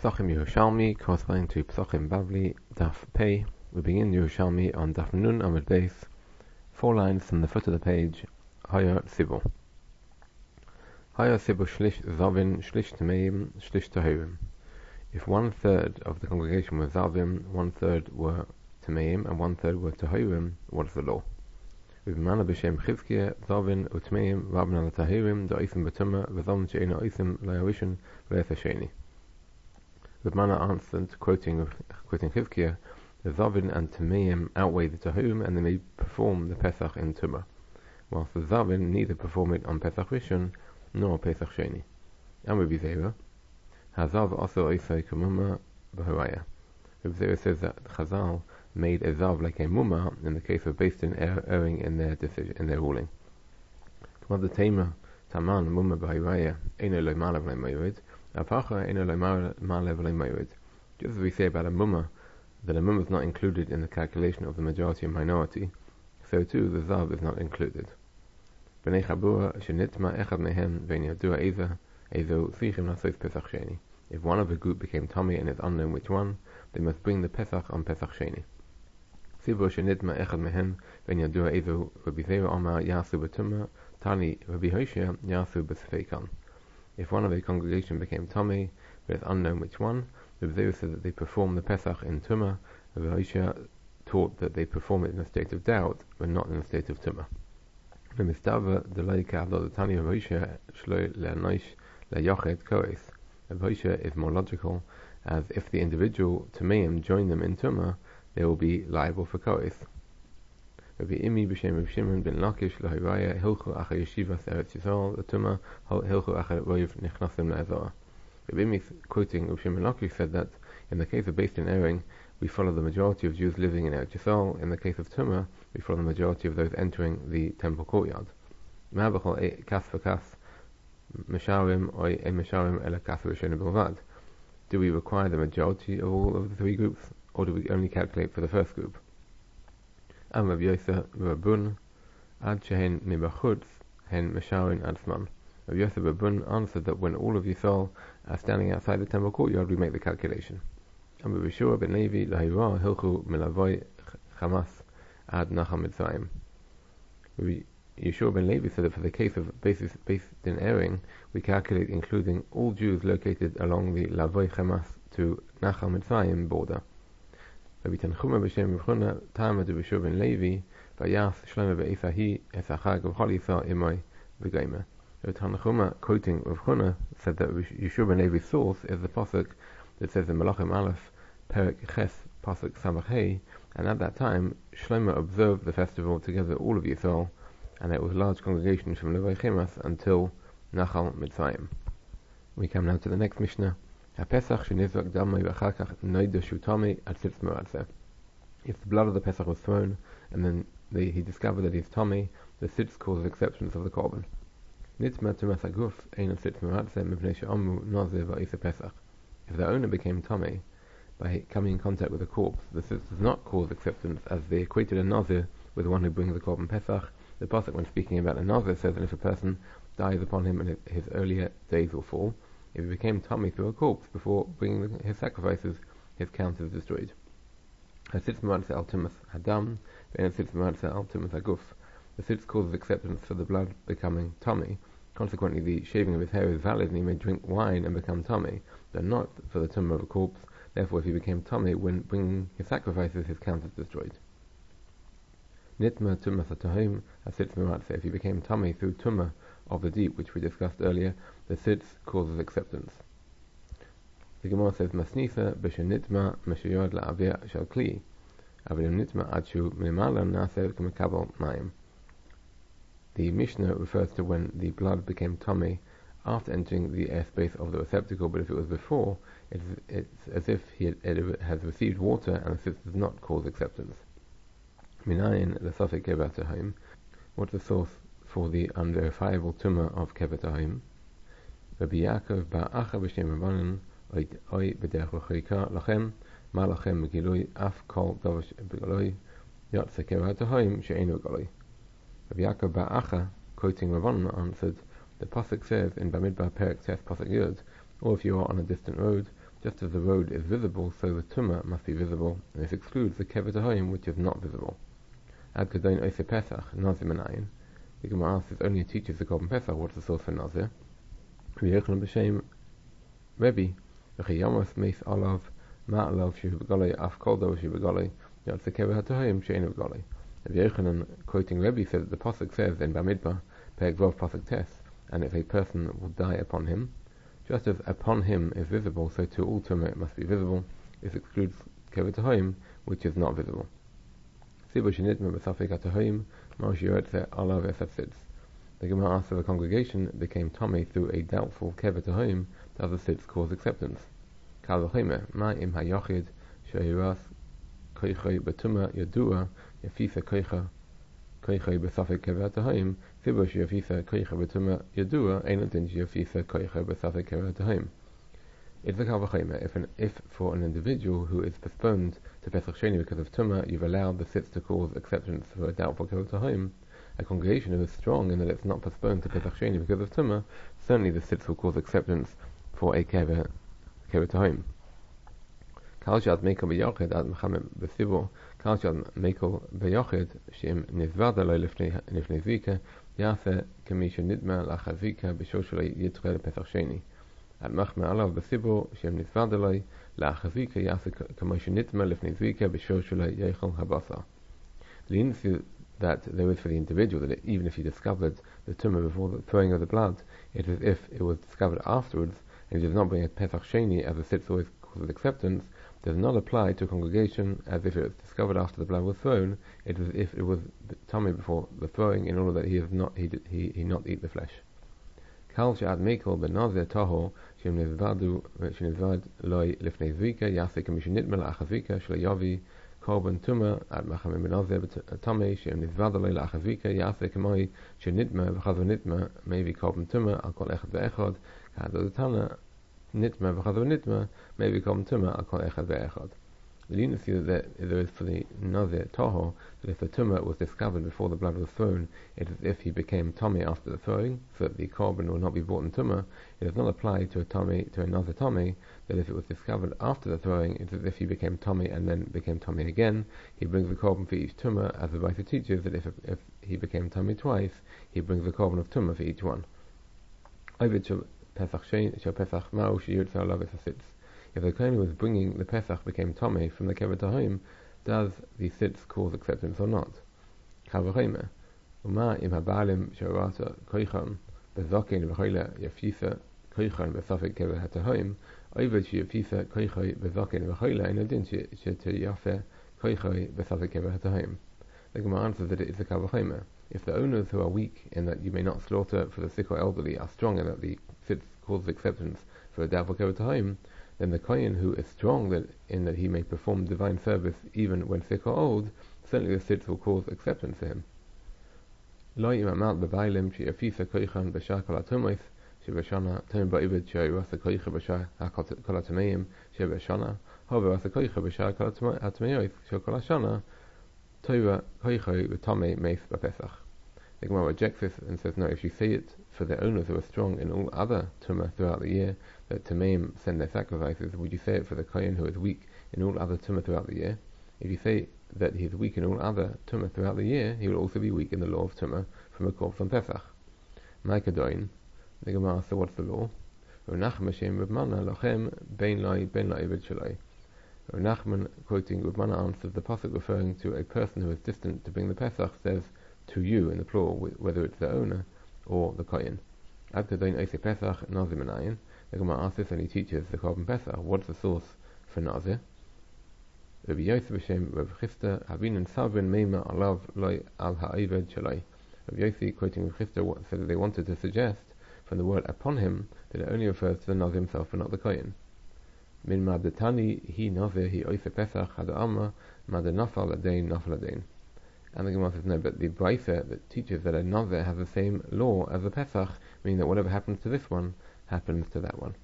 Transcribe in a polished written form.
Psachim Yerushalmi, corresponding to Psachim Bavli, Daf Pei. We begin Yerushalmi on Daf Nun Amud Beis, 4 lines from the foot of the page. Haya Sibu. Haya Sibu Shlish Zavin, Shlish Tameim, Shlish Tahirim. If 1/3 of the congregation were Zavim, 1/3 were Tameim, and 1/3 were Tahirim, what is the law? With Mana B'Shem Chizkiah, Zavin, Utmeim, Rabban al Tahirim, Da'isim Batuma, V'Zavim She'ena Isim, Layawishin, V'Ethasheni. The Mana answered, quoting Chizkiah, the Zavin and Tameim outweigh the Tahirim, and they may perform the Pesach in Tumah, whilst the Zavin neither perform it on Pesach Rishon nor Pesach Sheni. And Rabbi Zera, Hazav also Isai Kamuma B'Haraya. Rabbi Zera says that Chazal made a Zav like a Mumma in the case of Beis Din erring in their decision, in their ruling. The Taman Mumma B'Haraya Eino Lo Malav Le'Mayrid. Just as we say about a mumma, that a mumma is not included in the calculation of the majority and minority, so too the zav is not included. If one of the group became tummy and it's unknown which one, they must bring the Pesach on Pesach Sheni. If one of a congregation became tummy, but it's unknown which one, the Rebbe said that they perform the Pesach in Tumah. Rabbi Hoshea taught that they perform it in a state of doubt, but not in a state of Tumah. Rabbi Hoshea is more logical, as if the individual Tameim join them in Tumah, they will be liable for Kois. Rabbi Imi b'Shem Rabbi Shimon ben Lakish l'Hiraya hilchu achar yeshivas Eretz Yisrael l'Tumah hilchu achar roiv nichnasim le'azorah. Rabbi Imi, quoting Rabbi Shimon ben Lakish, said that in the case of Beis Din erring, we follow the majority of Jews living in Eretz Yisrael. In the case of Tumah, we follow the majority of those entering the temple courtyard. Ma'abachol kas v'kas mesharim or a mesharim ela kas v'sheni b'lvad. Do we require the majority of all of the three groups, or do we only calculate for the first group? And Rabbi Yosef Rabun ad shehen mibachutz hen mesharin adsman. Rabbi Yosef Rabun answered that when all of Yisrael are standing outside the temple courtyard, we make the calculation. And Rabbi Shua ben Levi lahira hilchu milavoy chamas ad nacham mitzrayim. Rabbi Yeshua ben Levi said that for the case of Beis Din erring, we calculate including all Jews located along the lavoy chamas to Nachal Mitzrayim border. Rabbi Tanchuma b'Shem Rechuna Tama de B'Shua ben Levi Vayas Shlomo be'Esahi Esachag V'Chol Yisrael Imoi V'Geimer. Rabbi Tanchuma, quoting Rechuna, said that Yeshua ben Levi's source is the pasuk that says in Malachim Aleph Perek Ches pasuk Samach Hey, and at that time Shlomo observed the festival together all of Yisrael, and it was large congregations from Levei Chemas until Nachal Mitzrayim. We come now to the next Mishnah. If the blood of the Pesach was thrown, and then he discovered that he's tummy, the sitz causes acceptance of the korban. If the owner became tummy by coming in contact with a corpse, the sitz does not cause acceptance, as they equated a nazir with the one who brings the korban Pesach. The pasuk, when speaking about a nazir, says that if a person dies upon him and his earlier days will fall, if he became tummy through a corpse before bringing his sacrifices, his count is destroyed. The sitz causes acceptance for the blood becoming tummy. Consequently, the shaving of his hair is valid, and he may drink wine and become tummy, but not for the tumah of a corpse. Therefore, if he became tummy when bringing his sacrifices, his count is destroyed. Nitma tumah satohim hasitz meratze. If he became tummy through tumah of the deep, which we discussed earlier, the sitz causes acceptance. The Gemara says, Masnisa b'shenitma meshayod la'avir shel kli, avim nitma adshu minimalam na'aseh k'mekabel mayim. The Mishnah refers to when the blood became tummy after entering the airspace of the receptacle, but if it was before, it's as if it has received water, and the sitz does not cause acceptance. Minayin the suffix kevat ha'im. What's the source for the unverifiable tumah of kevat ha'im? Rabbi Yaakov ba'acha b'shem Rabbanan oy b'derech l'chorika lachem ma lachem megilui af kol dovash b'galoi yotze kevat ha'im she'enu galoi. Rabbi Yaakov ba'acha, quoting Rabbanan, answered, the pasuk says in Bamidbar Perek Tes pasuk Yud, or if you are on a distant road, Just as the road is visible, so the tumah must be visible, and this excludes the kever tahoim, which is not visible. Ad kadoin oise pesach, nazir menayin. The Gemara asks, if only teaches the korban pesach, what's the source for nazir? Rabbi Yochanan b'shem Rebbe, v'chiyamos meis alav, ma'alav shehu b'galei, af koldo shehu b'galei, yatz the kever tahoim she'enu b'galei. Rabbi Yochanan, quoting Rebbe, said that the pasuk says in Bamidbar, Perek Vav pasuk tes, and if a person will die upon him, just as upon him is visible, so to all tumah must be visible. This excludes kever tahoim, which is not visible. The Gemara asks if a congregation became tummy through a doubtful kever tahoim, does the sitz cause acceptance? Kal v'chomer, ma im hayachid shehiras koichoi b'tumah yadua yafisa koichoi b'safek kever tahoim thibo sheyafisa koichoi b'tumah yadua ein adin sheyafisa koichoi b'safek kever tahoim. It's a kal v'chomer, if for an individual who is postponed to Pesach Sheni because of tumah, you've allowed the sitz to cause acceptance for a doubtful kever tahoim. A congregation who is strong in that it's not postponed to Pesach Sheni because of tumah, certainly the sitz will cause acceptance for a kever tahoim. Kal shad mekel b'yachid ad mechamim b'sibur, kal shad mekel b'yachid she'im nizvad aloi lifnei zvika yaseh kemi shenidma lachazika b'shoshalei yitre Pesach Sheni. Ad mechmer alav b'sibur she'im nizvad aloi lachazika yaseh kemi shenidma lifnei zvika b'shoshalei yechol habasar. The instance that there is for the individual, that even if he discovered the tumah before the throwing of the blood, it is as if it was discovered afterwards, and he does not bring a Pesach Sheni as the sitz always causes acceptance, does not apply to a congregation as if it was discovered after the blood was thrown. It is as if it was tummy before the throwing, in order that he not eat the flesh. Kal she'ad mekel benazir taho shenizvad loy lifnei zvika yaseh k'mishenitmel achazika shel yavi korban tumah ad machamim benazir b'tamei she'em nizvad loy la'achazika yaseh k'moi shenitma v'chazor nitma maybe korban tumah al kol echad ve'echad k'adodetana nitma v'chazor nitma maybe korban tumah al kol echad ve'echad. The leniency that there is for the nazir taho, that if the tumah was discovered before the blood was thrown, it is as if he became tummy after the throwing, so that the korban will not be brought in tumah. It does not apply to a nazir tummy, that if it was discovered after the throwing, it is as if he became tummy and then became tummy again. He brings the korban for each tumah, as the Brisa teaches that if he became tummy twice, he brings the korban of tumah for each one. If the kohen who was bringing the Pesach became tummy from the kever tahoim, does the sitz cause acceptance or not? Kal v'chomer, uma im habalim she'orata koichan bezaken v'choyle yafisa koichan b'safek kever tahoim, oived she'yafisa koichoi bezaken v'choyle ein adin she'teyafe koichoi b'safek kever tahoim. The Gemara answers that it is a kal v'chomer. If the owners who are weak in that you may not slaughter for the sick or elderly are strong in that the sitz causes acceptance for a doubtful kever tahoim, then the kohen who is strong in that he may perform divine service even when sick or old, certainly the sitz will cause acceptance to him. Lo imamal b'vailim she'afisa koichan b'shar kol ha'tumois she'b'shana tom ba'ibed she'irasa koicha b'shar kol ha'tumeim she'b'shana ho'v'rasa koicha b'shar kol ha'tumeos she'kol ha'shana toira koicha v'tamei meis b'pesach. The Gemara rejects this and says no, if you say it for the owners who are strong in all other tumah throughout the year, that Tameim send their sacrifices, would you say it for the kohen who is weak in all other tumah throughout the year? If you say that he is weak in all other tumah throughout the year, he will also be weak in the law of tumah from a corpse on Pesach. Maikadoin, the Gemara asks, so what's the law? Nachman quoting Rav Mana answers, the pasuk referring to a person who is distant to bring the Pesach says to you in the plural, whether it's the owner or the kohen. Ad kadoin oise pesach nazir menayin. The Gemara asks this and he teaches the korban pesach. What's the source for nazir? Rabbi Yosef b'shem Rav Chisda habinin sabrin meima alav loy al ha'ived shalai. Rabbi Yosef, quoting Rav Chisda, said that they wanted to suggest from the word upon him that it only refers to the nazir himself and not the kohen. Min madetani hi nazir hi oise pesach had amma madenafal adain nafal adain. And the Gemara says no, but the Brisa that teaches that a nazir has the same law as a Pesach, meaning that whatever happens to this one happens to that one.